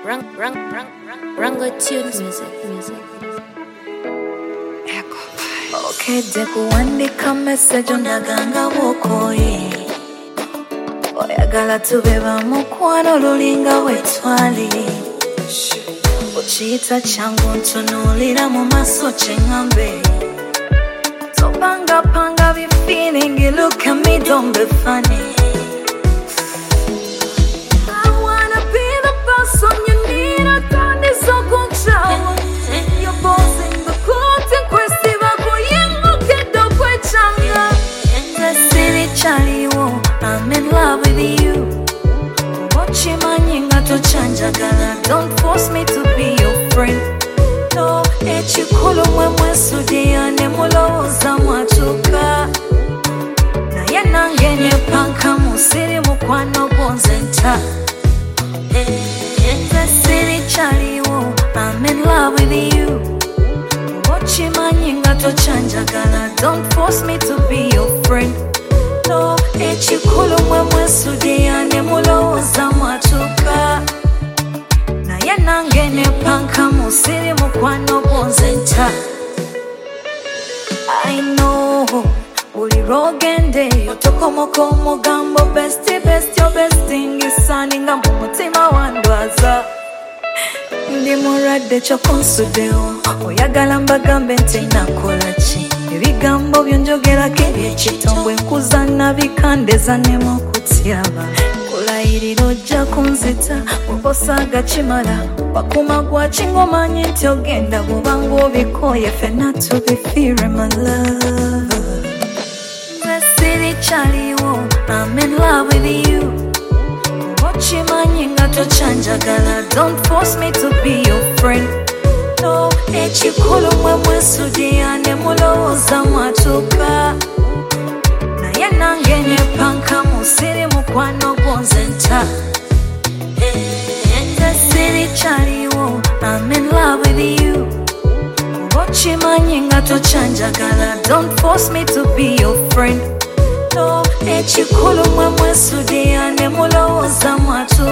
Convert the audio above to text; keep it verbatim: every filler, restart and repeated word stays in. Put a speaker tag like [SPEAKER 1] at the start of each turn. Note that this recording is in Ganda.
[SPEAKER 1] Rang, rang, rang, rang, Rango Tunes music, music.
[SPEAKER 2] Okay, dekuwandika message ondaganga bwokoye oyagala tubeba mukwano lulinga wetwali okiyita kyangu ntunuulira mu maaso kyeŋŋambe topangapanga bi feeling you look at me don't be funny I wanna be the person you need atandisa kunchawa you're bossing the court in questi bakuyengo kedo kwechanga the city chaliwo I'm in love with you Mochimanyi to chanjagala don't force me to be your friend no ekikulu mwe mwesudia ne mulowooza mwatuka naye nange ne panka musiri mukwano gonze nta the city chaliwo I'm in love with you Mochimanyi to chanjagala don't force me to be your friend no ekikulu mwe mwesudia ne mulowooza mwatuka naye nange ne panka musiri mukwano gonze nta I know buli lwogende otokomoka omugambo besti besti obestingisaninga mu mutima wandwaza ndi mulwadde kyokonsuddewo oyagala mbagambe nti nakola ki ebigambo byonjogerako ebyekitongwe nkuza nabikandeza nemu okutyaba kulayirira ojja kunzita bw'osaaga kimala wakuma gwakinga omanyi nti ogenda bw'obanga obikoye ffenna tubifiire my love the city chaliwo I'm in love with you okimanyi nga tokyanjagala don't force me to be your friend no ekikulu mwe mwesudia ne mulowooza mwatuka naye nange ne panka musiri mukwano gonze nta the city chaliwo I'm in love with you okimanyi nga tokyanjagala don't force me to be your friend no ekikulu mwe mwesudia ne mulowooza mwatuka